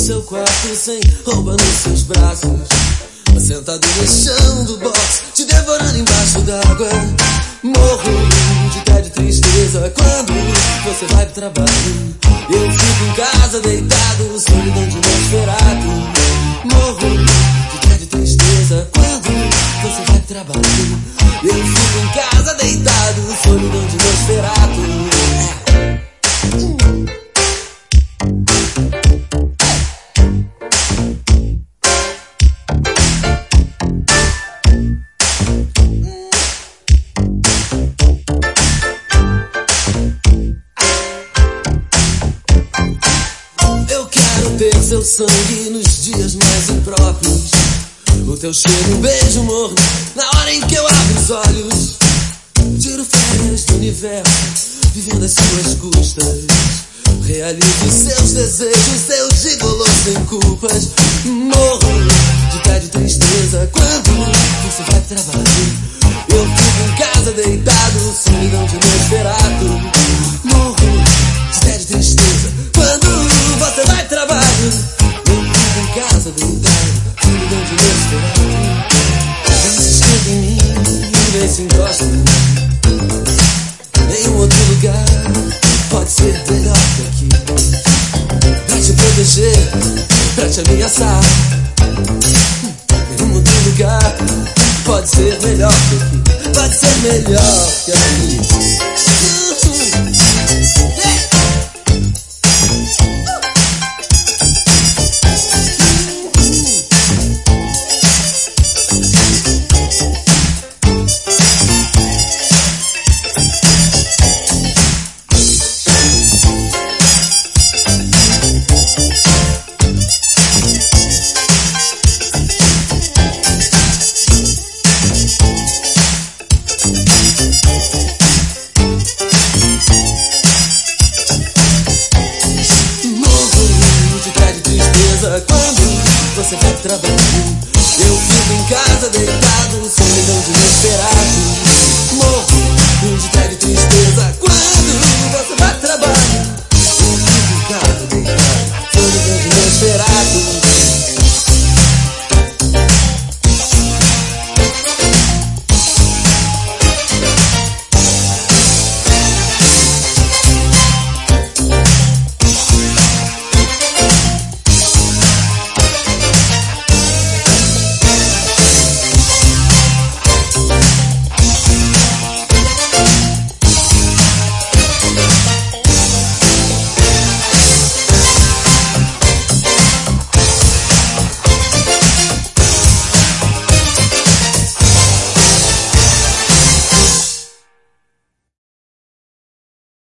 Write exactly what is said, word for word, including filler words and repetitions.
seu quarto sem roupa nos seus braços, sentado no chão do box, te devorando embaixo d'água. Morro de tédio e tristeza quando você vai pro trabalho. Eu fico em casa deitado, solidão de Nosferatu. Morro de tédio e tristeza quando você vai pro trabalho. Eu fico em casa deitado, solidão de Nosferatu. Ter seu sangue nos dias mais impróprios, o teu cheiro, um beijo morno na hora em que eu abro os olhos. Tiro férias do universo, vivendo às suas custas. Realizo seus desejos, seu gigolô sem culpas. Morro de tédio e tristeza quando você vai pro trabalho. Eu fico em casa deitado, solidão de Nosferatu. Morro de tédio e tristeza quando você vai pro trabalho. Eu fico em casa deitado, solidão de Nosferatu. Vem se esquenta em mim, vem se encosta em mim. Nenhum outro lugar pode ser melhor que aqui. Pra te proteger, pra te ameaçar. Nenhum outro lugar pode ser melhor que aqui. Pode ser melhor que aqui. Quando você vai trabalhar,